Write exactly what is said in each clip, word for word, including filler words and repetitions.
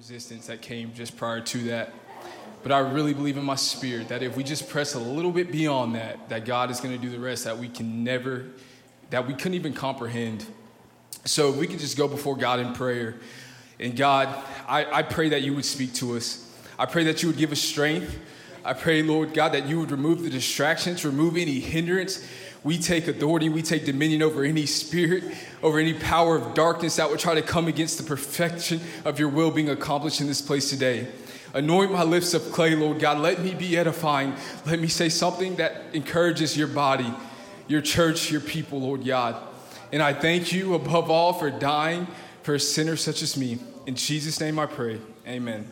resistance that came just prior to that. But I really believe in my spirit that if we just press a little bit beyond that, that God is going to do the rest that we can never, that we couldn't even comprehend. So if we could just go before God in prayer. And God, I, I pray that you would speak to us. I pray that you would give us strength. I pray, Lord God, that you would remove the distractions, remove any hindrance. We take authority, we take dominion over any spirit, over any power of darkness that would try to come against the perfection of your will being accomplished in this place today. Anoint my lips of clay, Lord God. Let me be edifying. Let me say something that encourages your body, your church, your people, Lord God. And I thank you above all for dying for a sinner such as me. In Jesus' name I pray. Amen.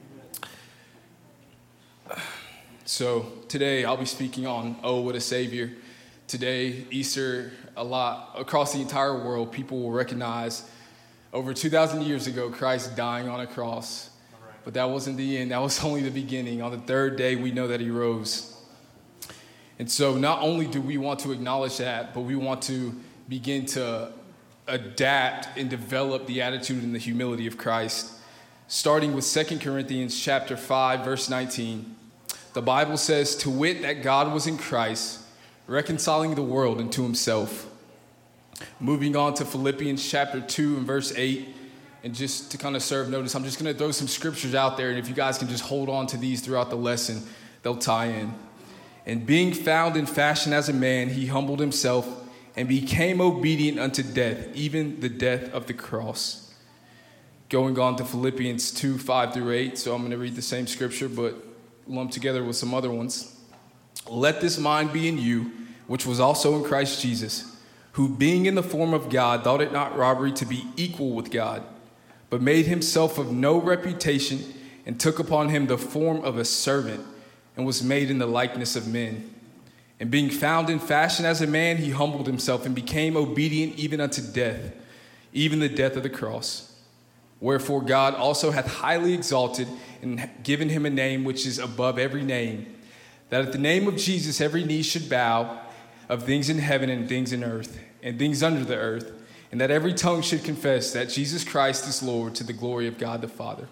So today I'll be speaking on Oh, What a Savior. Today, Easter, a lot across the entire world, people will recognize over two thousand years ago, Christ dying on a cross. But that wasn't the end. That was only the beginning. On the third day, we know that he rose. And so not only do we want to acknowledge that, but we want to begin to adapt and develop the attitude and the humility of Christ. Starting with Second Corinthians chapter five, verse nineteen. The Bible says, to wit, that God was in Christ, reconciling the world unto himself. Moving on to Philippians chapter two and verse eight. And just to kind of serve notice, I'm just going to throw some scriptures out there. And if you guys can just hold on to these throughout the lesson, they'll tie in. And being found in fashion as a man, he humbled himself and became obedient unto death, even the death of the cross. Going on to Philippians two, five through eight. So I'm going to read the same scripture, but lumped together with some other ones. Let this mind be in you, which was also in Christ Jesus, who being in the form of God, thought it not robbery to be equal with God, but made himself of no reputation, and took upon him the form of a servant, and was made in the likeness of men. And being found in fashion as a man, he humbled himself, and became obedient even unto death, even the death of the cross. Wherefore God also hath highly exalted, and given him a name which is above every name, that at the name of Jesus every knee should bow, of things in heaven and things in earth, and things under the earth, and that every tongue should confess that Jesus Christ is Lord, to the glory of God the Father.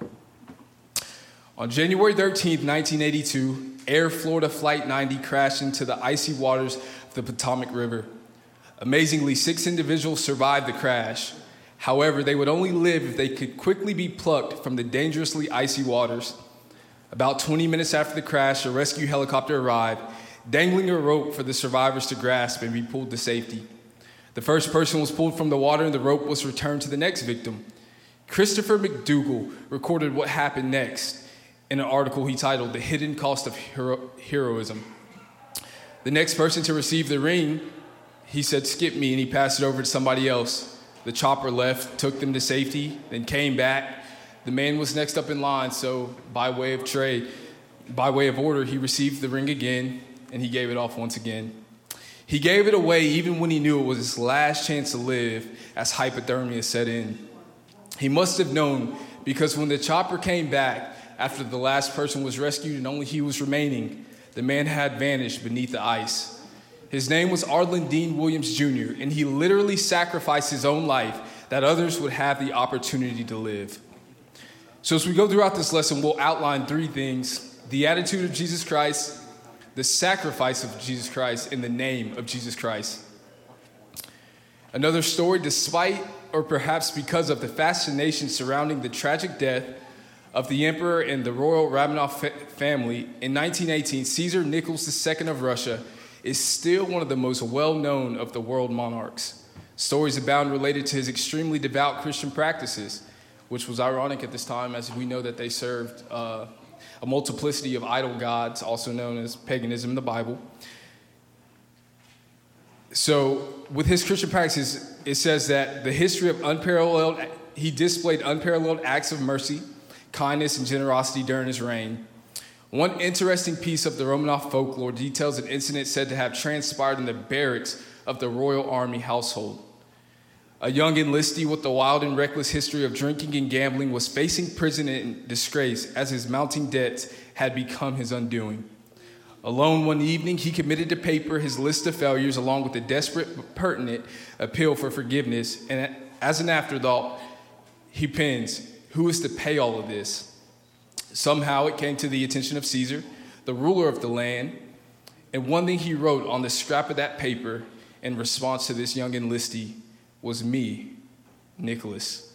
On January thirteenth, nineteen eighty-two, Air Florida Flight ninety crashed into the icy waters of the Potomac River. Amazingly, six individuals survived the crash. However, they would only live if they could quickly be plucked from the dangerously icy waters. About twenty minutes after the crash, a rescue helicopter arrived, dangling a rope for the survivors to grasp and be pulled to safety. The first person was pulled from the water, and the rope was returned to the next victim. Christopher McDougall recorded what happened next in an article he titled, The Hidden Cost of Hero- Heroism. The next person to receive the ring, he said, skip me, and he passed it over to somebody else. The chopper left, took them to safety, then came back. The man was next up in line, so by way of trade, by way of order, he received the ring again, and he gave it off once again. He gave it away even when he knew it was his last chance to live, as hypothermia set in. He must have known, because when the chopper came back after the last person was rescued and only he was remaining, the man had vanished beneath the ice. His name was Arlen Dean Williams Junior, and he literally sacrificed his own life that others would have the opportunity to live. So as we go throughout this lesson, we'll outline three things: the attitude of Jesus Christ, the sacrifice of Jesus Christ, and the name of Jesus Christ. Another story, despite or perhaps because of the fascination surrounding the tragic death of the emperor and the royal Romanov fa- family, in nineteen eighteen, Caesar Nicholas the Second of Russia is still one of the most well-known of the world monarchs. Stories abound related to his extremely devout Christian practices, which was ironic at this time, as we know that they served uh, a multiplicity of idol gods, also known as paganism in the Bible. So with his Christian practices, it says that the history of unparalleled, he displayed unparalleled acts of mercy, kindness, and generosity during his reign. One interesting piece of the Romanov folklore details an incident said to have transpired in the barracks of the royal army household. A young enlistee with a wild and reckless history of drinking and gambling was facing prison and disgrace as his mounting debts had become his undoing. Alone one evening, he committed to paper his list of failures along with a desperate but pertinent appeal for forgiveness, and as an afterthought, he pens, who is to pay all of this? Somehow it came to the attention of Caesar, the ruler of the land, and one thing he wrote on the scrap of that paper in response to this young enlistee was me, Nicholas.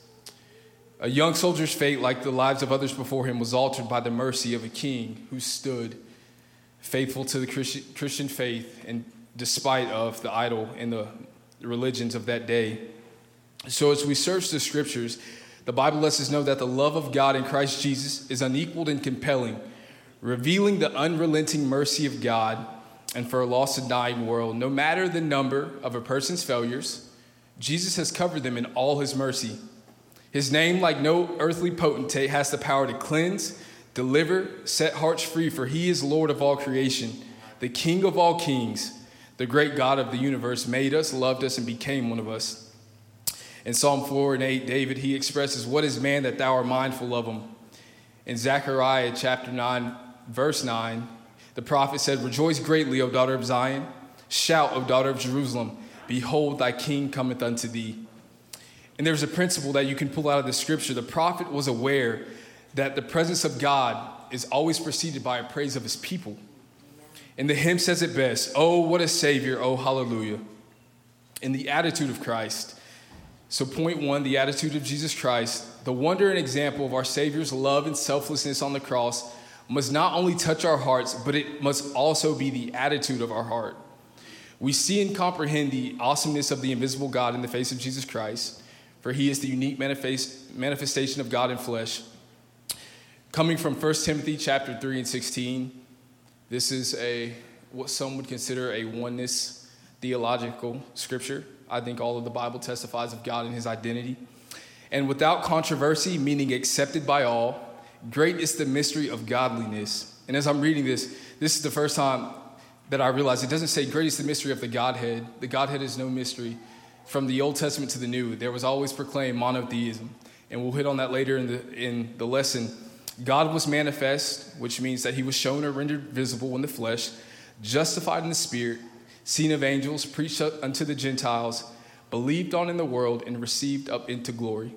A young soldier's fate, like the lives of others before him, was altered by the mercy of a king who stood faithful to the Christian faith and despite of the idol and the religions of that day. So as we search the scriptures, the Bible lets us know that the love of God in Christ Jesus is unequaled and compelling, revealing the unrelenting mercy of God and for a lost and dying world. No matter the number of a person's failures, Jesus has covered them in all his mercy. His name, like no earthly potentate, has the power to cleanse, deliver, set hearts free, for he is Lord of all creation, the King of all kings. The great God of the universe made us, loved us, and became one of us. In Psalm four and eight, David, he expresses, "What is man that thou art mindful of him?" In Zechariah chapter nine, verse nine, the prophet said, "Rejoice greatly, O daughter of Zion. Shout, O daughter of Jerusalem. Behold, thy king cometh unto thee." And there's a principle that you can pull out of the scripture. The prophet was aware that the presence of God is always preceded by a praise of his people. And the hymn says it best, "Oh, what a Savior, oh, hallelujah." In the attitude of Christ. So point one, the attitude of Jesus Christ, the wonder and example of our Savior's love and selflessness on the cross must not only touch our hearts, but it must also be the attitude of our heart. We see and comprehend the awesomeness of the invisible God in the face of Jesus Christ, for he is the unique manifest, manifestation of God in flesh. Coming from First Timothy chapter three and sixteen, this is a what some would consider a oneness theological scripture. I think all of the Bible testifies of God and his identity. And without controversy, meaning accepted by all, great is the mystery of godliness. And as I'm reading this, this is the first time that I realized it doesn't say great is the mystery of the Godhead. The Godhead is no mystery. From the Old Testament to the New, there was always proclaimed monotheism. And we'll hit on that later in the in the lesson. God was manifest, which means that he was shown or rendered visible in the flesh, justified in the spirit, seen of angels, preached unto the Gentiles, believed on in the world, and received up into glory.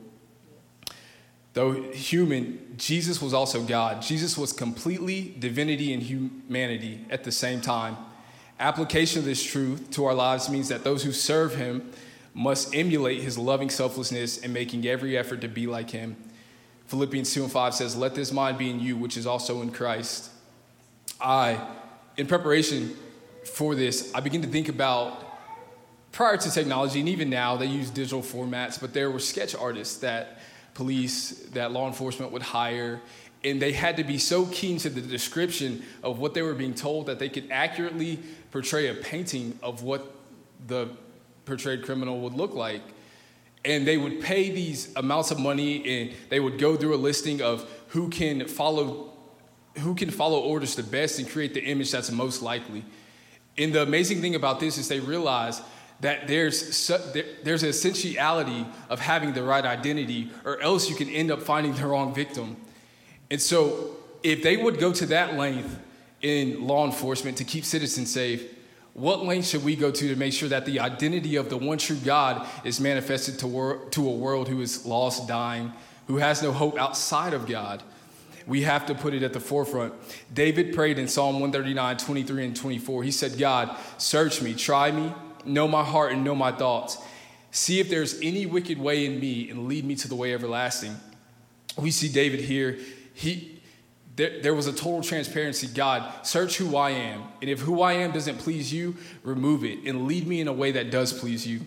Though human, Jesus was also God. Jesus was completely divinity and humanity at the same time. Application of this truth to our lives means that those who serve him must emulate his loving selflessness and making every effort to be like him. Philippians two and five says, "Let this mind be in you, which is also in Christ." I, in preparation for this, I began to think about, prior to technology, and even now, they use digital formats, but there were sketch artists that police, that law enforcement would hire, and they had to be so keen to the description of what they were being told that they could accurately portray a painting of what the portrayed criminal would look like. And they would pay these amounts of money, and they would go through a listing of who can follow who can follow orders the best and create the image that's most likely. And the amazing thing about this is they realize that there's su- there, there's an essentiality of having the right identity, or else you can end up finding the wrong victim. And so if they would go to that length in law enforcement to keep citizens safe, what length should we go to to make sure that the identity of the one true God is manifested to, wor- to a world who is lost, dying, who has no hope outside of God? We have to put it at the forefront. David prayed in Psalm one thirty-nine, twenty-three and twenty-four. He said, "God, search me, try me, know my heart and know my thoughts. See if there's any wicked way in me and lead me to the way everlasting." We see David here. He There, there was a total transparency. God, search who I am. And if who I am doesn't please you, remove it and lead me in a way that does please you.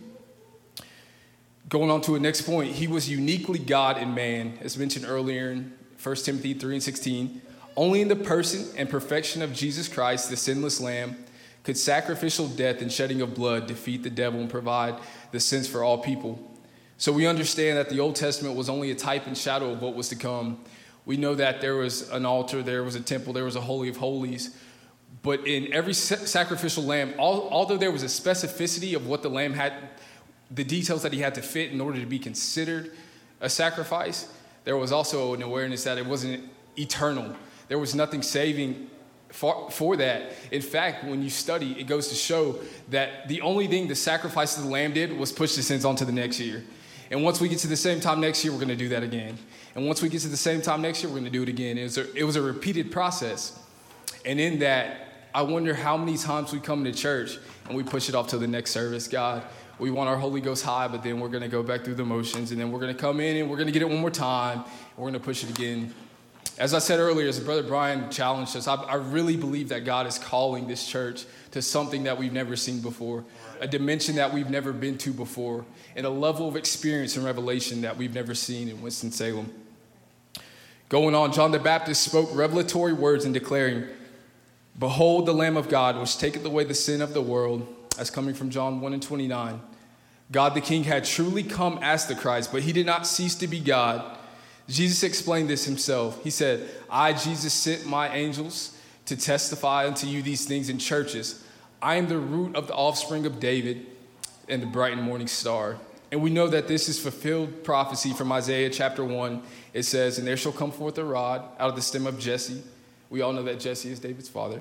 Going on to the next point, he was uniquely God and man, as mentioned earlier in First Timothy three and sixteen. Only in the person and perfection of Jesus Christ, the sinless Lamb, could sacrificial death and shedding of blood defeat the devil and provide the sins for all people. So we understand that the Old Testament was only a type and shadow of what was to come. We know that there was an altar, there was a temple, there was a Holy of Holies. But in every sacrificial lamb, although there was a specificity of what the lamb had, the details that he had to fit in order to be considered a sacrifice, there was also an awareness that it wasn't eternal. There was nothing saving for, for that. In fact, when you study, it goes to show that the only thing the sacrifice of the lamb did was push the sins onto the next year. And once we get to the same time next year, we're going to do that again. And once we get to the same time next year, we're going to do it again. It was a, it was a repeated process. And in that, I wonder how many times we come to church and we push it off to the next service. God, we want our Holy Ghost high, but then we're going to go back through the motions, and then we're going to come in and we're going to get it one more time, and we're going to push it again. As I said earlier, as Brother Brian challenged us, I, I really believe that God is calling this church to something that we've never seen before, a dimension that we've never been to before, and a level of experience and revelation that we've never seen in Winston-Salem. Going on, John the Baptist spoke revelatory words in declaring, "Behold the Lamb of God, which taketh away the sin of the world," as coming from John one and twenty-nine. God the King had truly come as the Christ, but he did not cease to be God. Jesus explained this himself. He said, "I, Jesus, sent my angels to testify unto you these things in churches. I am the root of the offspring of David and the bright and morning star." And we know that this is fulfilled prophecy from Isaiah chapter one. It says, "And there shall come forth a rod out of the stem of Jesse." We all know that Jesse is David's father.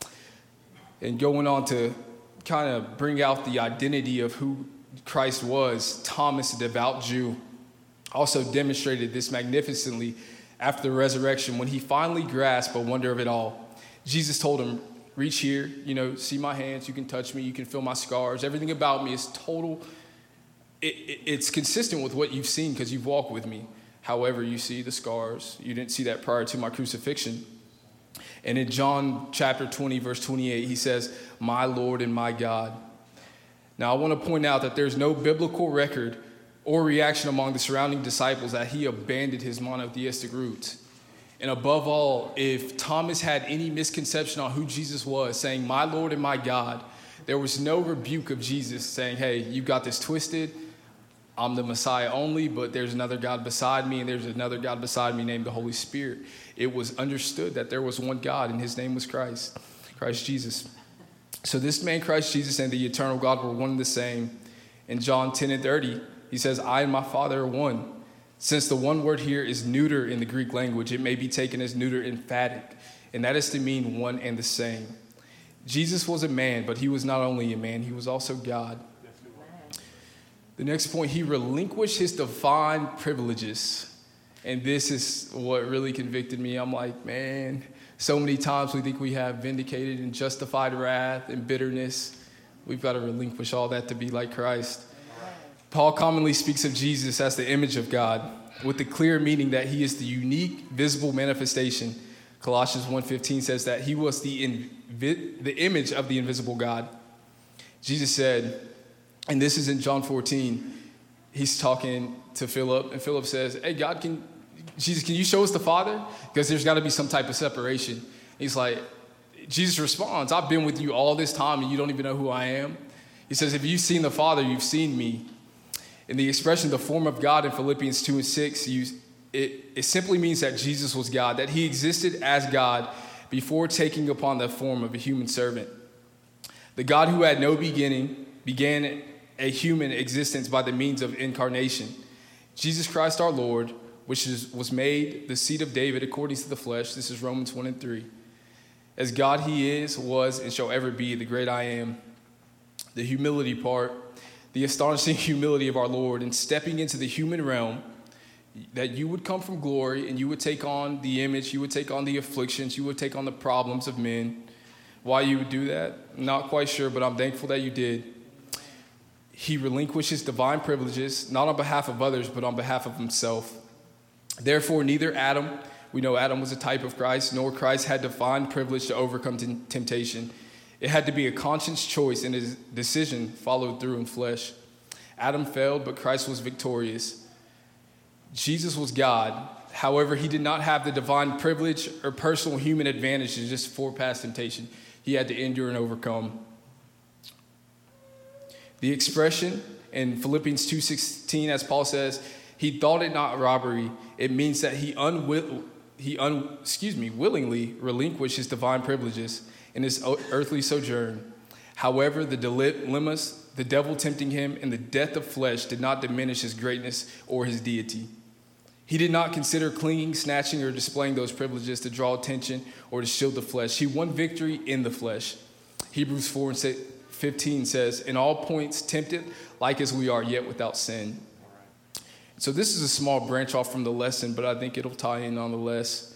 And going on to kind of bring out the identity of who Christ was, Thomas, a devout Jew, also demonstrated this magnificently after the resurrection when he finally grasped the wonder of it all. Jesus told him, "Reach here, you know, see my hands, you can touch me, you can feel my scars. Everything about me is total. It, it, it's consistent with what you've seen because you've walked with me. However, you see the scars. You didn't see that prior to my crucifixion." And in John chapter twenty, verse twenty-eight, he says, "My Lord and my God." Now, I want to point out that there's no biblical record or reaction among the surrounding disciples that he abandoned his monotheistic roots. And above all, if Thomas had any misconception on who Jesus was, saying, "My Lord and my God," there was no rebuke of Jesus saying, "Hey, you got this twisted. I'm the Messiah only, but there's another God beside me, and there's another God beside me named the Holy Spirit." It was understood that there was one God, and his name was Christ, Christ Jesus. So this man, Christ Jesus, and the eternal God were one and the same. In John ten and thirty, he says, "I and my Father are one." Since the one word here is neuter in the Greek language, it may be taken as neuter emphatic, and that is to mean one and the same. Jesus was a man, but he was not only a man, he was also God. The next point, he relinquished his divine privileges. And this is what really convicted me. I'm like, man, so many times we think we have vindicated and justified wrath and bitterness. We've got to relinquish all that to be like Christ. Paul commonly speaks of Jesus as the image of God, with the clear meaning that he is the unique, visible manifestation. Colossians one fifteen says that he was the, invi- the image of the invisible God. Jesus said, and this is in John fourteen, he's talking to Philip, and Philip says, "Hey, God, can Jesus, can you show us the Father? Because there's got to be some type of separation." He's like, Jesus responds, "I've been with you all this time, and you don't even know who I am." He says, "If you've seen the Father, you've seen me." In the expression, the form of God in Philippians two and six, you, it, it simply means that Jesus was God, that he existed as God before taking upon the form of a human servant. The God who had no beginning began a human existence by the means of incarnation. Jesus Christ our Lord, which is, was made the seed of David according to the flesh. This is Romans one and three. As God he is, was, and shall ever be the great I am. The humility part, the astonishing humility of our Lord in stepping into the human realm, that you would come from glory and you would take on the image, you would take on the afflictions, you would take on the problems of men. Why you would do that? Not quite sure, but I'm thankful that you did. He relinquishes divine privileges, not on behalf of others, but on behalf of himself. Therefore, neither Adam, we know Adam was a type of Christ, nor Christ had divine privilege to overcome t- temptation. It had to be a conscious choice, and his decision followed through in flesh. Adam failed, but Christ was victorious. Jesus was God. However, he did not have the divine privilege or personal human advantage to just forepass temptation. He had to endure and overcome. The expression in Philippians two sixteen, as Paul says, he thought it not robbery. It means that he unwill, he un, excuse me, willingly relinquished his divine privileges in his earthly sojourn. However, the dilemmas, the devil tempting him, and the death of flesh did not diminish his greatness or his deity. He did not consider clinging, snatching, or displaying those privileges to draw attention or to shield the flesh. He won victory in the flesh. Hebrews four and fifteen says, "In all points tempted, like as we are, yet without sin." So this is a small branch off from the lesson, but I think it'll tie in nonetheless.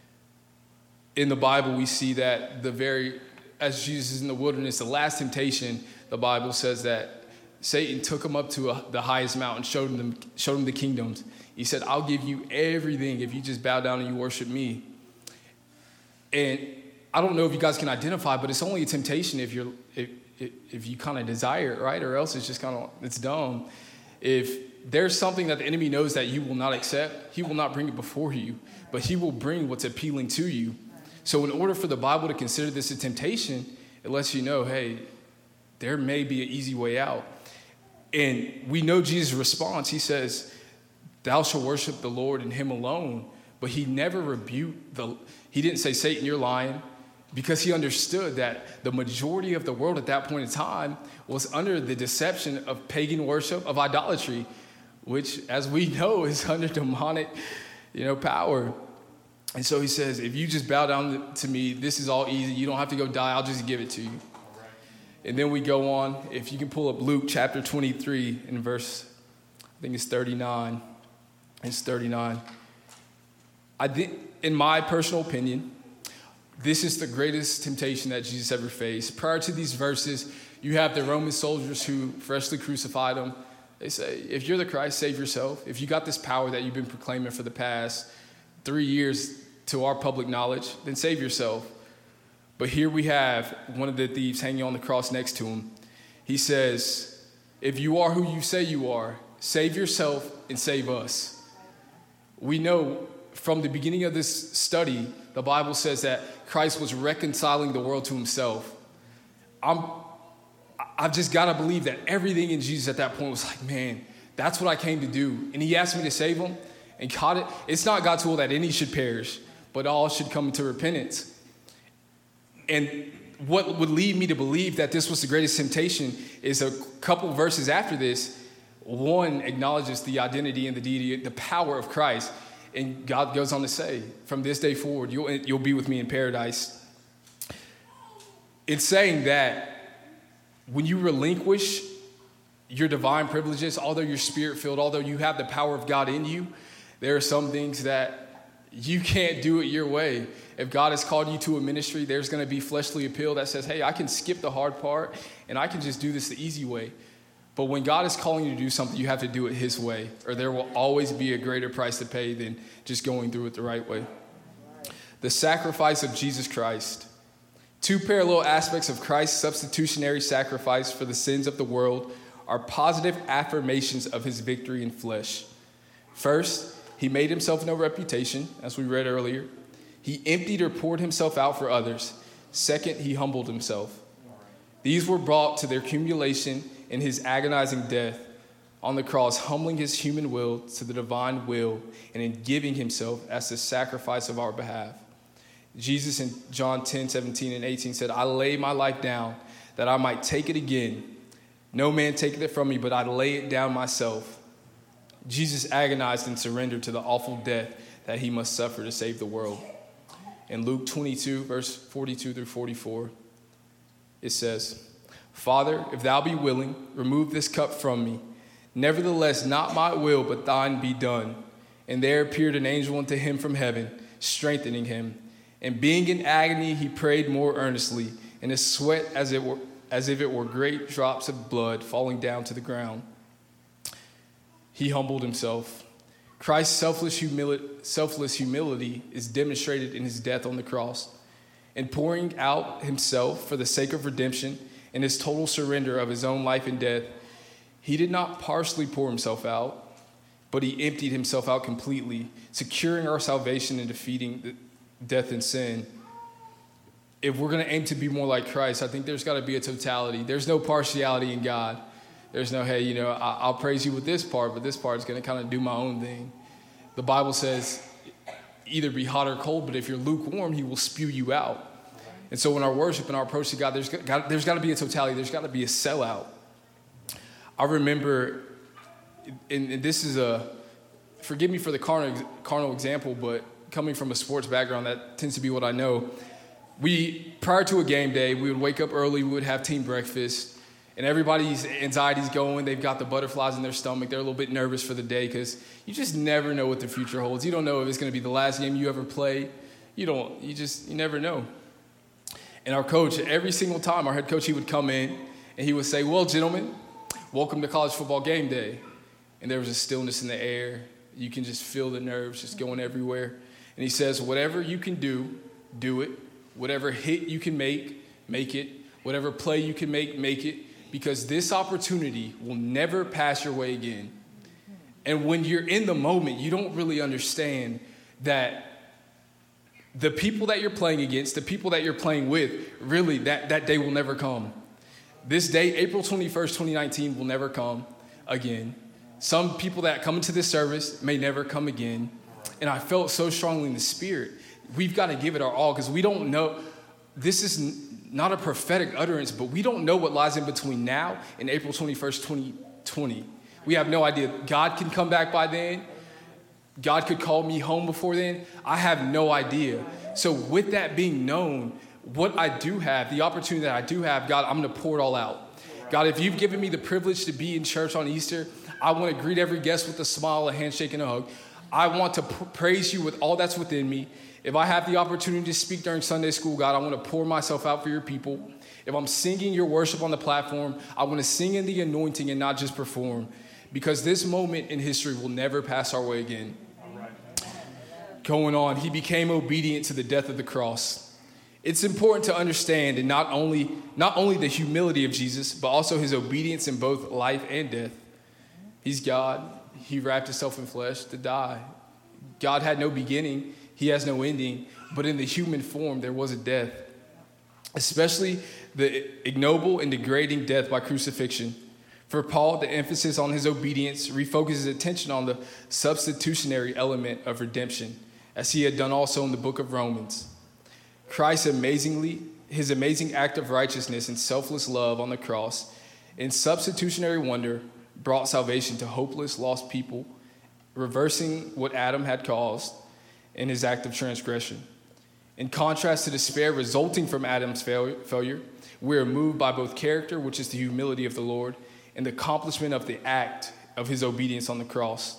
In the Bible, we see that the very, as Jesus is in the wilderness, the last temptation, the Bible says that Satan took him up to a, the highest mountain, showed him, showed him the kingdoms. He said, I'll give you everything if you just bow down and you worship me. And I don't know if you guys can identify, but it's only a temptation if you're if, if, if you kind of desire it, right? Or else it's just kind of, it's dumb. If there's something that the enemy knows that you will not accept, he will not bring it before you, but he will bring what's appealing to you. So in order for the Bible to consider this a temptation, it lets you know, hey, there may be an easy way out. And we know Jesus' response. He says, thou shalt worship the Lord and him alone. But he never rebuked the, he didn't say, Satan, you're lying, because he understood that the majority of the world at that point in time was under the deception of pagan worship, of idolatry, which, as we know, is under demonic, you know, power. And so he says, if you just bow down to me, this is all easy. You don't have to go die. I'll just give it to you. And then we go on. If you can pull up Luke chapter twenty-three in verse, I think it's thirty-nine. It's thirty-nine. I think, in my personal opinion, this is the greatest temptation that Jesus ever faced. Prior to these verses, you have the Roman soldiers who freshly crucified him. They say, if you're the Christ, save yourself. If you got this power that you've been proclaiming for the past three years to our public knowledge, then save yourself. But here we have one of the thieves hanging on the cross next to him. He says, if you are who you say you are, save yourself and save us. We know from the beginning of this study, the Bible says that Christ was reconciling the world to himself. I'm, I've just got to believe that everything in Jesus at that point was like, man, that's what I came to do. And he asked me to save him. And God, it, it's not God's will that any should perish, but all should come to repentance. And what would lead me to believe that this was the greatest temptation is a couple verses after this. One acknowledges the identity and the deity, the power of Christ. And God goes on to say, from this day forward, you'll, you'll be with me in paradise. It's saying that when you relinquish your divine privileges, although you're spirit-filled, although you have the power of God in you, there are some things that you can't do it your way. If God has called you to a ministry, there's going to be fleshly appeal that says, hey, I can skip the hard part and I can just do this the easy way. But when God is calling you to do something, you have to do it his way, or there will always be a greater price to pay than just going through it the right way. The sacrifice of Jesus Christ. Two parallel aspects of Christ's substitutionary sacrifice for the sins of the world are positive affirmations of his victory in flesh. First, he made himself no reputation, as we read earlier. He emptied or poured himself out for others. Second, he humbled himself. These were brought to their accumulation in his agonizing death on the cross, humbling his human will to the divine will, and in giving himself as the sacrifice of our behalf. Jesus in John ten, seventeen, and eighteen said, I lay my life down that I might take it again. No man taketh it from me, but I lay it down myself. Jesus agonized and surrendered to the awful death that he must suffer to save the world. In Luke twenty-two, verse forty-two through forty-four, it says, Father, if thou be willing, remove this cup from me. Nevertheless, not my will, but thine be done. And there appeared an angel unto him from heaven, strengthening him. And being in agony, he prayed more earnestly, and his sweat as it were, as if it were great drops of blood falling down to the ground. He humbled himself. Christ's selfless humility, selfless humility is demonstrated in his death on the cross. In pouring out himself for the sake of redemption and his total surrender of his own life and death, he did not partially pour himself out, but he emptied himself out completely, securing our salvation and defeating death and sin. If we're going to aim to be more like Christ, I think there's got to be a totality. There's no partiality in God. There's no, hey, you know, I'll praise you with this part, but this part is going to kind of do my own thing. The Bible says either be hot or cold, but if you're lukewarm, he will spew you out. And so in our worship and our approach to God, there's got, there's got to be a totality. There's got to be a sellout. I remember, and, and this is a, forgive me for the carnal, carnal example, but coming from a sports background, that tends to be what I know. We, prior to a game day, we would wake up early, we would have team breakfast, And everybody's anxiety's going. They've got the butterflies in their stomach. They're a little bit nervous for the day because you just never know what the future holds. You don't know if it's going to be the last game you ever play. You don't. You just, you never know. And our coach, every single time, our head coach, he would come in and he would say, well, gentlemen, welcome to college football game day. And there was a stillness in the air. You can just feel the nerves just going everywhere. And he says, whatever you can do, do it. Whatever hit you can make, make it. Whatever play you can make, make it. Because this opportunity will never pass your way again. And when you're in the moment, you don't really understand that the people that you're playing against, the people that you're playing with, really, that, that day will never come. This day, April twenty-first, twenty nineteen, will never come again. Some people that come into this service may never come again. And I felt so strongly in the spirit. We've got to give it our all because we don't know. This is not a prophetic utterance, but we don't know what lies in between now and April twenty-first, twenty twenty. We have no idea. God can come back by then. God could call me home before then. I have no idea. So with that being known, what I do have, the opportunity that I do have, God, I'm going to pour it all out. God, if you've given me the privilege to be in church on Easter, I want to greet every guest with a smile, a handshake, and a hug. I want to pr- praise you with all that's within me. If I have the opportunity to speak during Sunday school, God, I want to pour myself out for your people. If I'm singing your worship on the platform, I want to sing in the anointing and not just perform. Because this moment in history will never pass our way again. Going on, he became obedient to the death of the cross. It's important to understand and not only, not only the humility of Jesus, but also his obedience in both life and death. He's God. He wrapped himself in flesh to die. God had no beginning. He has no ending, but in the human form, there was a death, especially the ignoble and degrading death by crucifixion. For Paul, the emphasis on his obedience refocuses attention on the substitutionary element of redemption, as he had done also in the book of Romans. Christ amazingly, his amazing act of righteousness and selfless love on the cross, in substitutionary wonder, brought salvation to hopeless, lost people, reversing what Adam had caused in his act of transgression. In contrast to despair resulting from Adam's failure, we are moved by both character, which is the humility of the Lord, and the accomplishment of the act of his obedience on the cross.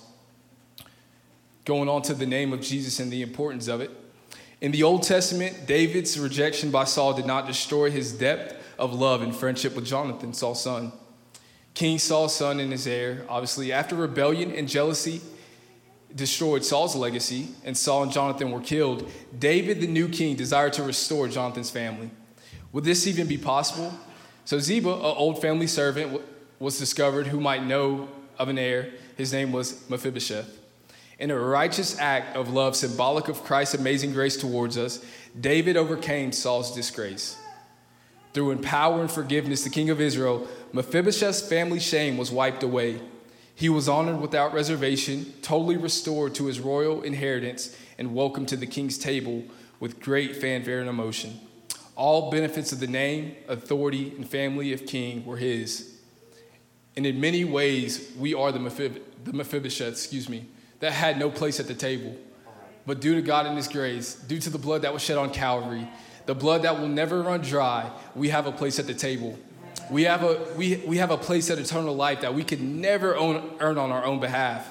Going on to the name of Jesus and the importance of it. In the Old Testament, David's rejection by Saul did not destroy his depth of love and friendship with Jonathan, Saul's son. King Saul's son and his heir, obviously, after rebellion and jealousy destroyed Saul's legacy, and Saul and Jonathan were killed, David, the new king, desired to restore Jonathan's family. Would this even be possible? So Ziba, an old family servant, was discovered who might know of an heir. His name was Mephibosheth. In a righteous act of love symbolic of Christ's amazing grace towards us, David overcame Saul's disgrace. Through in power and forgiveness, the king of Israel, Mephibosheth's family shame was wiped away. He was honored without reservation, totally restored to his royal inheritance, and welcomed to the king's table with great fanfare and emotion. All benefits of the name, authority, and family of king were his. And in many ways, we are the, Mephib- the Mephibosheth, excuse me, that had no place at the table. But due to God and his grace, due to the blood that was shed on Calvary, the blood that will never run dry, we have a place at the table. We have a we we have a place at eternal life that we could never own, earn on our own behalf.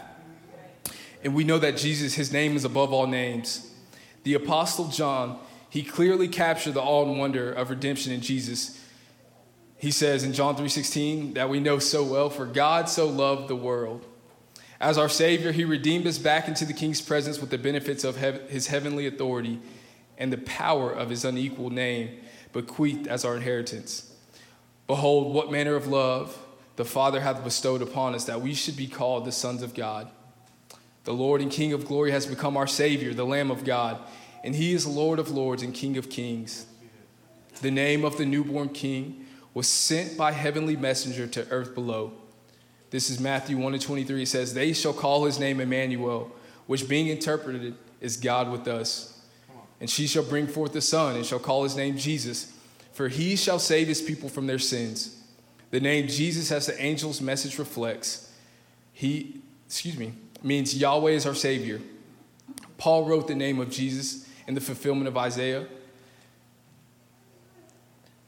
And we know that Jesus, his name is above all names. The Apostle John, he clearly captured the awe and wonder of redemption in Jesus. He says in John three sixteen that we know so well, for God so loved the world. As our Savior, he redeemed us back into the King's presence with the benefits of hev- his heavenly authority and the power of his unequaled name, bequeathed as our inheritance. Behold, what manner of love the Father hath bestowed upon us, that we should be called the sons of God. The Lord and King of glory has become our Savior, the Lamb of God, and he is Lord of lords and King of kings. The name of the newborn King was sent by heavenly messenger to earth below. This is Matthew one and twenty-three. It says, they shall call his name Emmanuel, which being interpreted is God with us. And she shall bring forth a son, and shall call his name Jesus, for he shall save his people from their sins. The name Jesus, as the angel's message reflects, he, excuse me, means Yahweh is our Savior. Paul wrote the name of Jesus in the fulfillment of Isaiah.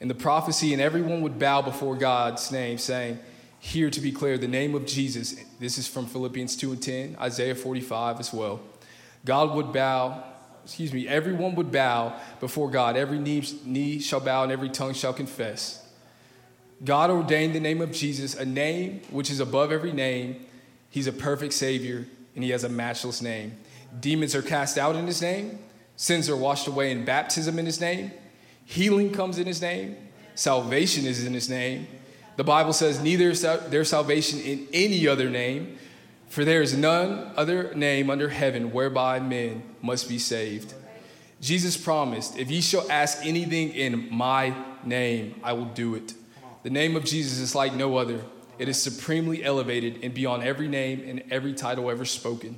In the prophecy, and everyone would bow before God's name, saying, here to be clear, the name of Jesus. This is from Philippians two and ten, Isaiah forty-five as well. God would bow, excuse me, everyone would bow before God. Every knee, knee shall bow and every tongue shall confess. God ordained the name of Jesus, a name which is above every name. He's a perfect Savior, and he has a matchless name. Demons are cast out in his name. Sins are washed away in baptism in his name. Healing comes in his name. Salvation is in his name. The Bible says, neither is there salvation in any other name, for there is none other name under heaven whereby men must be saved. Jesus promised, if ye shall ask anything in my name, I will do it. The name of Jesus is like no other. It is supremely elevated and beyond every name and every title ever spoken.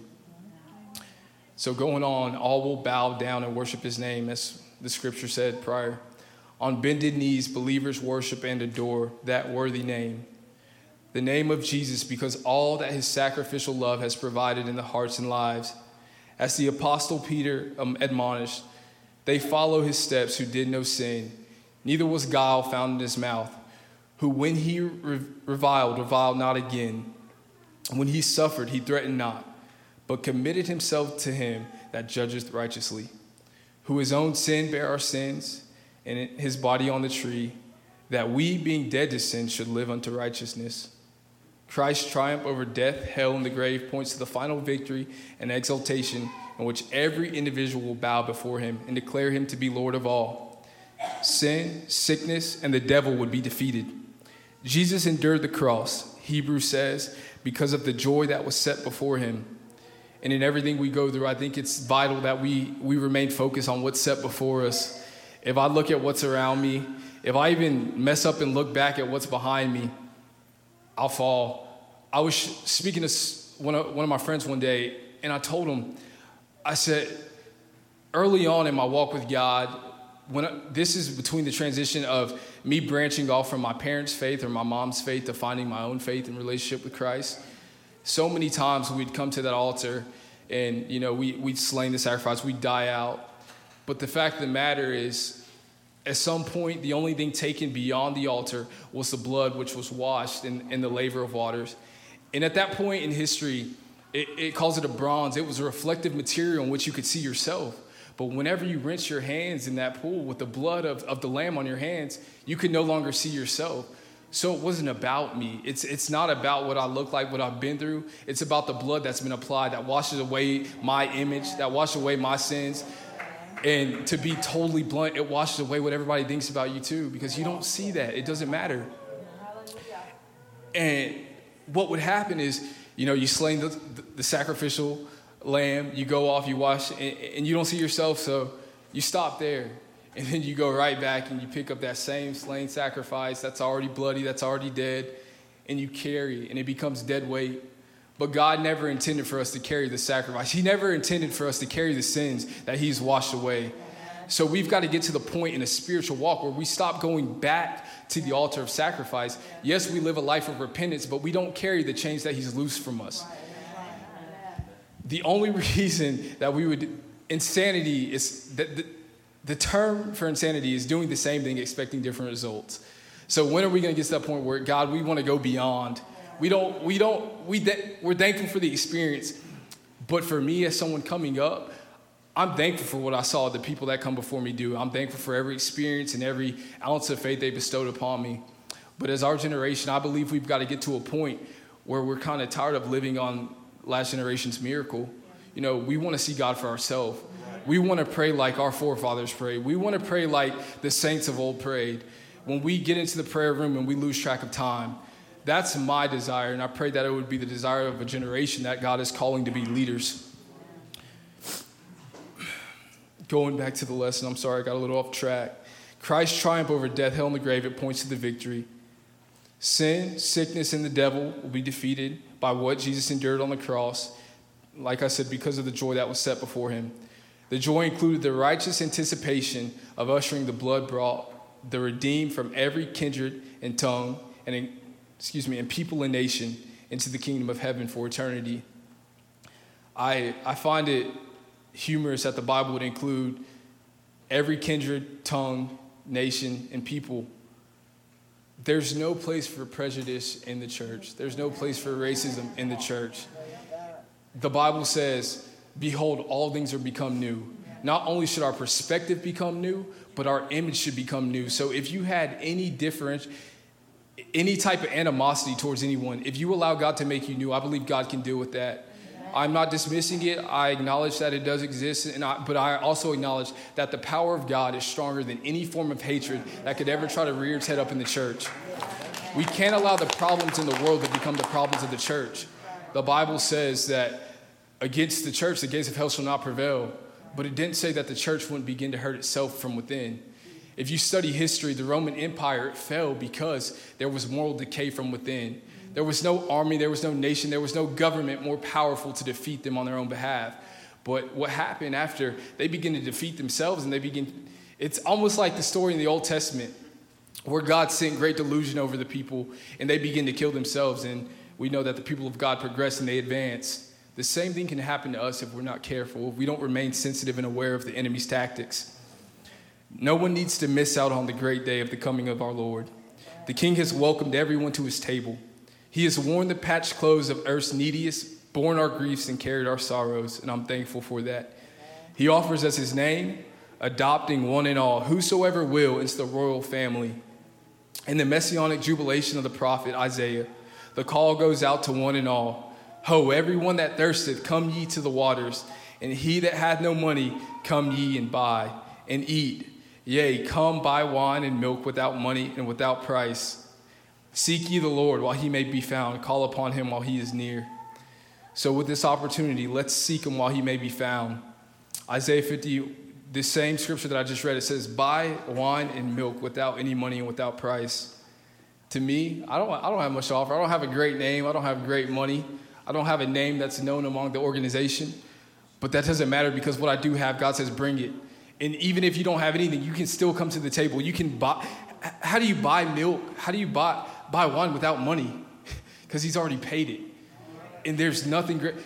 So going on, all will bow down and worship his name, as the scripture said prior. On bended knees, believers worship and adore that worthy name. The name of Jesus, because all that his sacrificial love has provided in the hearts and lives. As the apostle Peter um, admonished, they follow his steps who did no sin. Neither was guile found in his mouth, who when he re- reviled, reviled not again. When he suffered, he threatened not, but committed himself to him that judgeth righteously, who his own sin bare our sins, and his body on the tree, that we, being dead to sin, should live unto righteousness. Christ's triumph over death, hell, and the grave points to the final victory and exaltation in which every individual will bow before him and declare him to be Lord of all. Sin, sickness, and the devil would be defeated. Jesus endured the cross, Hebrews says, because of the joy that was set before him. And in everything we go through, I think it's vital that we, we remain focused on what's set before us. If I look at what's around me, if I even mess up and look back at what's behind me, I'll fall. I was speaking to one of, one of my friends one day, and I told him, I said, early on in my walk with God, when I, this is between the transition of me branching off from my parents' faith or my mom's faith to finding my own faith and relationship with Christ. So many times we'd come to that altar and, you know, we, we'd slain the sacrifice, we'd die out. But the fact of the matter is, at some point, the only thing taken beyond the altar was the blood, which was washed in, in the laver of waters. And at that point in history, it, it calls it a bronze. It was a reflective material in which you could see yourself. But whenever you rinse your hands in that pool with the blood of, of the lamb on your hands, you could no longer see yourself. So it wasn't about me. It's, it's not about what I look like, what I've been through. It's about the blood that's been applied that washes away my image, that washes away my sins. And to be totally blunt, it washes away what everybody thinks about you too, because you don't see that. It doesn't matter. And what would happen is, you know, you slay the, the, the sacrificial lamb, you go off, you wash, and, and you don't see yourself, so you stop there. And then you go right back and you pick up that same slain sacrifice that's already bloody, that's already dead, and you carry, and it becomes dead weight. But God never intended for us to carry the sacrifice. He never intended for us to carry the sins that he's washed away. So we've got to get to the point in a spiritual walk where we stop going back to the altar of sacrifice. Yes, we live a life of repentance, but we don't carry the chains that he's loosed from us. The only reason that we would, insanity is, that the, the term for insanity is doing the same thing, expecting different results. So when are we going to get to that point where, God, we want to go beyond? We don't, we don't, we, we're thankful for the experience. But for me, as someone coming up, I'm thankful for what I saw the people that come before me do. I'm thankful for every experience and every ounce of faith they bestowed upon me. But as our generation, I believe we've got to get to a point where we're kind of tired of living on last generation's miracle. You know, we want to see God for ourselves. We want to pray like our forefathers prayed. We want to pray like the saints of old prayed. When we get into the prayer room and we lose track of time, that's my desire, and I pray that it would be the desire of a generation that God is calling to be leaders. Going back to the lesson, I'm sorry, I got a little off track. Christ's triumph over death, hell, and the grave, it points to the victory. Sin, sickness, and the devil will be defeated by what Jesus endured on the cross, like I said, because of the joy that was set before him. The joy included the righteous anticipation of ushering the blood brought the redeemed from every kindred and tongue and in, excuse me, and people and nation into the kingdom of heaven for eternity. I I find it humorous that the Bible would include every kindred, tongue, nation, and people there's no place for prejudice in the church. There's no place for racism in the church. The Bible says, behold, all things are become new. Not only should our perspective become new, but our image should become new. So if you had any different, any type of animosity towards anyone, if you allow God to make you new, I believe God can deal with that. I'm not dismissing it. I acknowledge that it does exist, and I, but I also acknowledge that the power of God is stronger than any form of hatred that could ever try to rear its head up in the church. We can't allow the problems in the world to become the problems of the church. The Bible says that against the church, the gates of hell shall not prevail, but it didn't say that the church wouldn't begin to hurt itself from within. If you study history, the Roman Empire fell because there was moral decay from within. There was no army, there was no nation, there was no government more powerful to defeat them on their own behalf. But what happened after they begin to defeat themselves and they begin, it's almost like the story in the Old Testament where God sent great delusion over the people and they begin to kill themselves. And we know that the people of God progress and they advance. The same thing can happen to us if we're not careful, if we don't remain sensitive and aware of the enemy's tactics. No one needs to miss out on the great day of the coming of our Lord. The King has welcomed everyone to his table. He has worn the patched clothes of earth's neediest, borne our griefs and carried our sorrows, and I'm thankful for that. He offers us his name, adopting one and all, whosoever will, into the royal family. In the messianic jubilation of the prophet Isaiah, the call goes out to one and all. Ho, everyone that thirsteth, come ye to the waters, and he that hath no money, come ye and buy and eat. Yea, come buy wine and milk without money and without price. Seek ye the Lord while he may be found. Call upon him while he is near. So with this opportunity, let's seek him while he may be found. Isaiah fifty, the same scripture that I just read, it says, buy wine and milk without any money and without price. To me, I don't, I don't have much to offer. I don't have a great name. I don't have great money. I don't have a name that's known among the organization. But that doesn't matter because what I do have, God says, bring it. And even if you don't have anything, you can still come to the table. You can buy. How do you buy milk? How do you buy... buy wine without money? Because he's already paid it. And there's nothing great.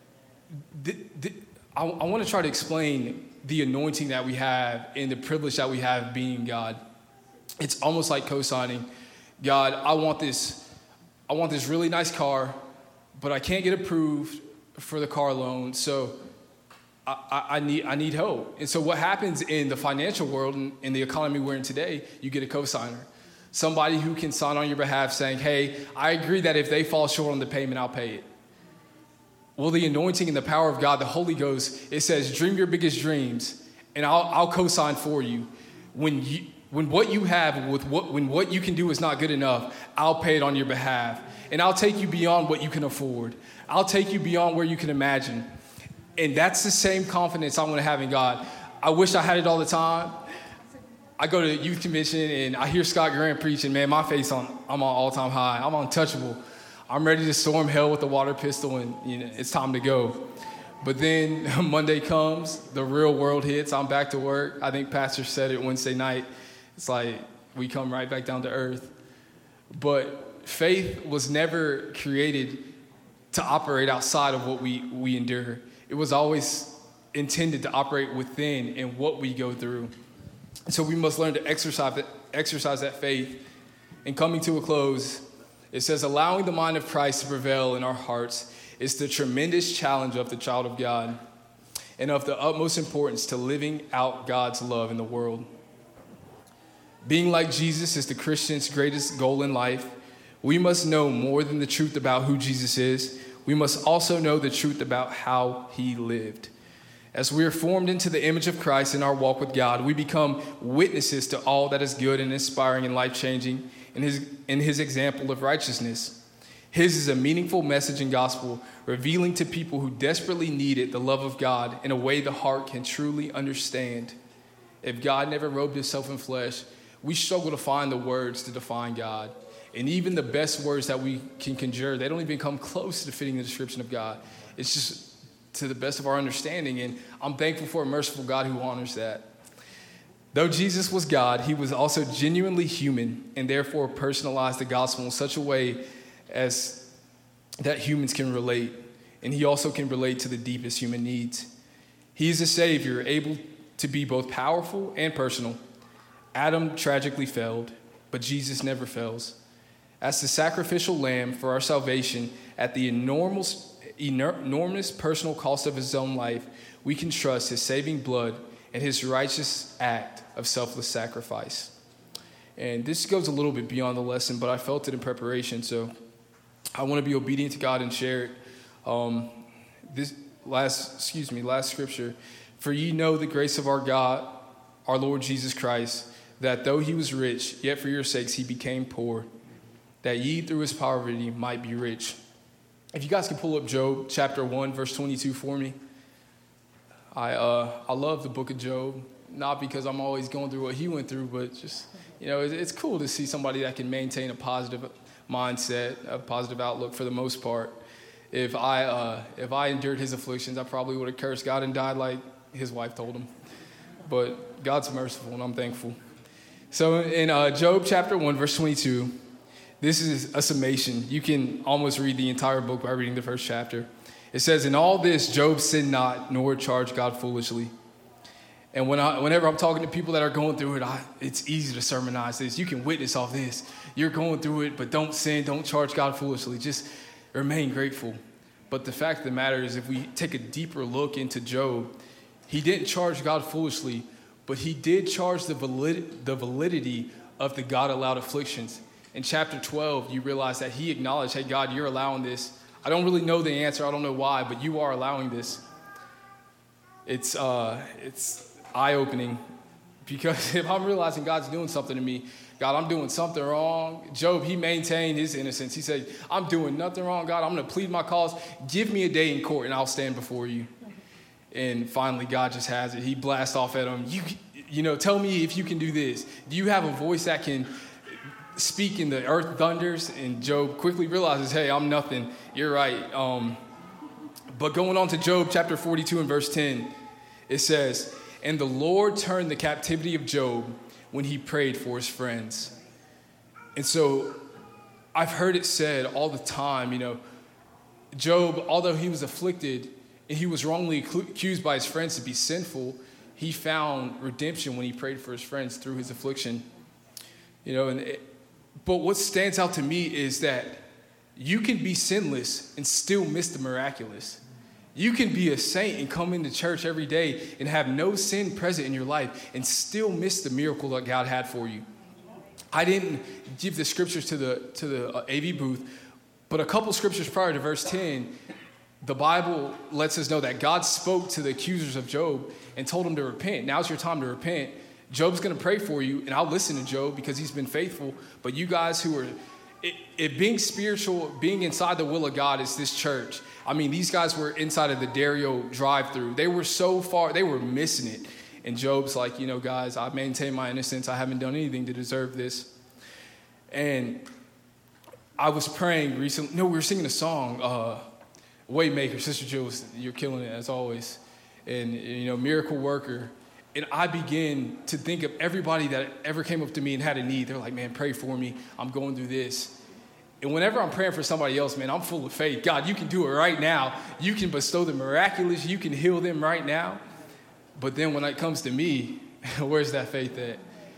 The, the, I, I want to try to explain the anointing that we have and the privilege that we have being God. It's almost like co-signing. God, I want this, I want this really nice car, but I can't get approved for the car loan. So I, I, I need I need help. And so what happens in the financial world and in the economy we're in today, you get a co-signer. Somebody who can sign on your behalf saying, hey, I agree that if they fall short on the payment, I'll pay it. Well, the anointing and the power of God, the Holy Ghost, it says, dream your biggest dreams, and I'll, I'll co-sign for you. When you, when what you have, with what, when what you can do is not good enough, I'll pay it on your behalf. And I'll take you beyond what you can afford. I'll take you beyond where you can imagine. And that's the same confidence I want to have in God. I wish I had it all the time. I go to youth convention and I hear Scott Grant preaching, man, my face on, I'm on all-time high. I'm untouchable. I'm ready to storm hell with a water pistol and you know, it's time to go. But then Monday comes, the real world hits, I'm back to work. I think Pastor said it Wednesday night. It's like we come right back down to earth. But faith was never created to operate outside of what we, we endure. It was always intended to operate within and what we go through. So we must learn to exercise that, exercise that faith. And coming to a close, it says, allowing the mind of Christ to prevail in our hearts is the tremendous challenge of the child of God and of the utmost importance to living out God's love in the world. Being like Jesus is the Christian's greatest goal in life. We must know more than the truth about who Jesus is. We must also know the truth about how he lived. As we are formed into the image of Christ in our walk with God, we become witnesses to all that is good and inspiring and life-changing in his, in his example of righteousness. His is a meaningful message and gospel, revealing to people who desperately need it the love of God in a way the heart can truly understand. If God never robed himself in flesh, we struggle to find the words to define God. And even the best words that we can conjure, they don't even come close to fitting the description of God. It's just to the best of our understanding, and I'm thankful for a merciful God who honors that. Though Jesus was God, he was also genuinely human and therefore personalized the gospel in such a way as that humans can relate, and he also can relate to the deepest human needs. He is a Savior able to be both powerful and personal. Adam tragically failed. but Jesus never fails. As the sacrificial lamb for our salvation, at the enormous, enormous personal cost of his own life, we can trust his saving blood and his righteous act of selfless sacrifice. And this goes a little bit beyond the lesson, but I felt it in preparation, so I want to be obedient to God and share it. Um, this last, excuse me, last scripture. For ye know the grace of our God, our Lord Jesus Christ, that though he was rich, yet for your sakes he became poor, that ye through his poverty might be rich. If you guys can pull up Job chapter one, verse twenty-two for me. I uh, I love the book of Job, not because I'm always going through what he went through, but just, you know, it's, it's cool to see somebody that can maintain a positive mindset, a positive outlook for the most part. If I uh, if I endured his afflictions, I probably would have cursed God and died like his wife told him. But God's merciful, and I'm thankful. So in uh, Job chapter one, verse twenty-two, this is a summation. You can almost read the entire book by reading the first chapter. It says, in all this, Job sinned not, nor charged God foolishly. And when I, whenever I'm talking to people that are going through it, I, it's easy to sermonize this. You can witness off this. You're going through it, but don't sin, don't charge God foolishly. Just remain grateful. But the fact of the matter is, if we take a deeper look into Job, he didn't charge God foolishly, but he did charge the valid, the validity of the God-allowed afflictions. In chapter twelve, you realize that he acknowledged, hey, God, you're allowing this. I don't really know the answer. I don't know why, but you are allowing this. It's uh, it's eye-opening, because if I'm realizing God's doing something to me, God, I'm doing something wrong. Job, he maintained his innocence. He said, I'm doing nothing wrong, God. I'm going to plead my cause. Give me a day in court, and I'll stand before you. And finally, God just has it. He blasts off at him. You, you know, tell me if you can do this. Do you have a voice that can speak in the earth thunders? And Job quickly realizes, hey, I'm nothing. You're right. Um, but going on to Job chapter forty-two and verse ten, it says, and the Lord turned the captivity of Job when he prayed for his friends. And so I've heard it said all the time, you know, Job, although he was afflicted and he was wrongly accused by his friends to be sinful, he found redemption when he prayed for his friends through his affliction. You know, and it, but what stands out to me is that you can be sinless and still miss the miraculous. You can be a saint and come into church every day and have no sin present in your life and still miss the miracle that God had for you. I didn't give the scriptures to the to the uh, A V booth, but a couple scriptures prior to verse ten, the Bible lets us know that God spoke to the accusers of Job and told him to repent. Now's your time to repent. Job's going to pray for you, and I'll listen to Job because he's been faithful. But you guys who are, it, it being spiritual, being inside the will of God is this church. I mean, these guys were inside of the Dario drive-thru. They were so far, they were missing it. And Job's like, you know, guys, I maintain my innocence. I haven't done anything to deserve this. And I was praying recently. No, we were singing a song, uh, Waymaker. Sister Jill, you're killing it as always. And, you know, Miracle Worker. And I began to think of everybody that ever came up to me and had a need. They're like, man, pray for me. I'm going through this. And whenever I'm praying for somebody else, man, I'm full of faith. God, you can do it right now. You can bestow the miraculous. You can heal them right now. But then when it comes to me, where's that faith at?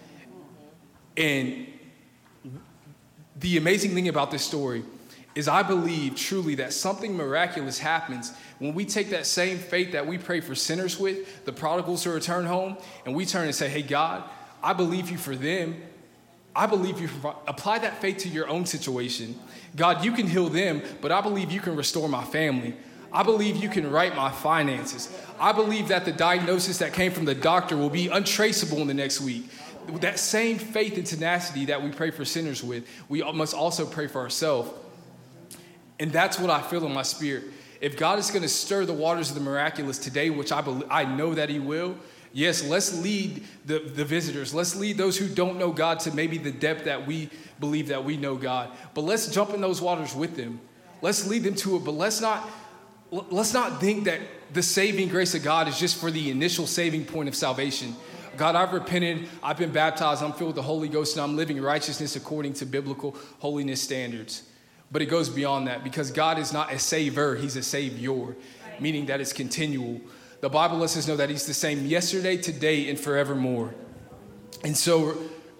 And the amazing thing about this story is I believe truly that something miraculous happens when we take that same faith that we pray for sinners with, the prodigals to return home, and we turn and say, hey, God, I believe you for them. I believe you. For, apply that faith to your own situation. God, you can heal them, but I believe you can restore my family. I believe you can right my finances. I believe that the diagnosis that came from the doctor will be untraceable in the next week. That same faith and tenacity that we pray for sinners with, we must also pray for ourselves. And that's what I feel in my spirit. If God is going to stir the waters of the miraculous today, which I believe, I know that he will, yes, let's lead the, the visitors. Let's lead those who don't know God to maybe the depth that we believe that we know God. But let's jump in those waters with them. Let's lead them to it. But let's not, let's not think that the saving grace of God is just for the initial saving point of salvation. God, I've repented, I've been baptized, I'm filled with the Holy Ghost, and I'm living righteousness according to biblical holiness standards. But it goes beyond that, because God is not a saver, he's a savior, meaning that it's continual. The Bible lets us know that he's the same yesterday, today, and forevermore. And so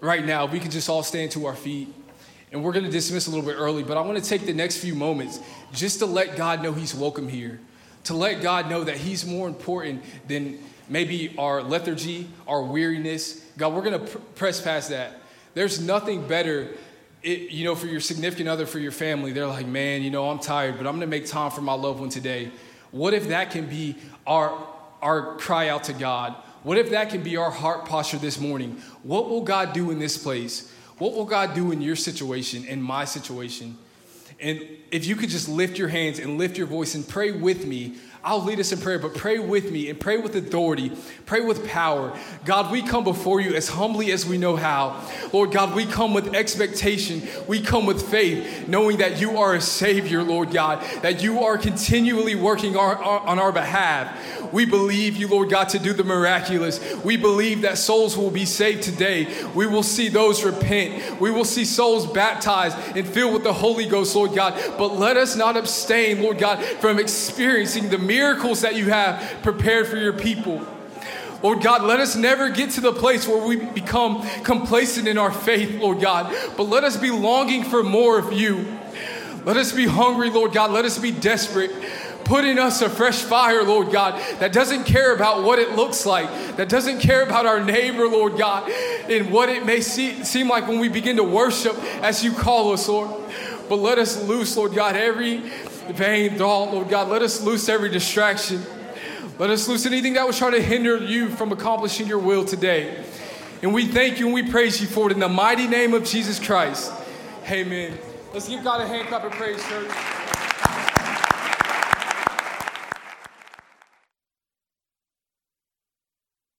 right now, we could just all stand to our feet. And we're going to dismiss a little bit early, but I want to take the next few moments just to let God know he's welcome here, to let God know that he's more important than maybe our lethargy, our weariness. God, we're going to pr- press past that. There's nothing better, it, you know, for your significant other, for your family. They're like, man, you know, I'm tired, but I'm going to make time for my loved one today. What if that can be our, our cry out to God? What if that can be our heart posture this morning? What will God do in this place? What will God do in your situation, in my situation? And if you could just lift your hands and lift your voice and pray with me, I'll lead us in prayer, but pray with me and pray with authority, pray with power. God, we come before you as humbly as we know how. Lord God, we come with expectation. We come with faith, knowing that you are a Savior, Lord God, that you are continually working our, our, on our behalf. We believe you, Lord God, to do the miraculous. We believe that souls will be saved today. We will see those repent. We will see souls baptized and filled with the Holy Ghost, Lord God. But let us not abstain, Lord God, from experiencing the miracles that you have prepared for your people. Lord God, let us never get to the place where we become complacent in our faith, Lord God, but let us be longing for more of you. Let us be hungry, Lord God. Let us be desperate. Put in us a fresh fire, Lord God, that doesn't care about what it looks like, that doesn't care about our neighbor, Lord God, and what it may see, seem like when we begin to worship as you call us, Lord. But let us loose, Lord God, every vain thought, Lord God. Let us loose every distraction. Let us loose anything that was trying to hinder you from accomplishing your will today. And we thank you and we praise you for it in the mighty name of Jesus Christ. Amen. Let's give God a hand clap of praise, church.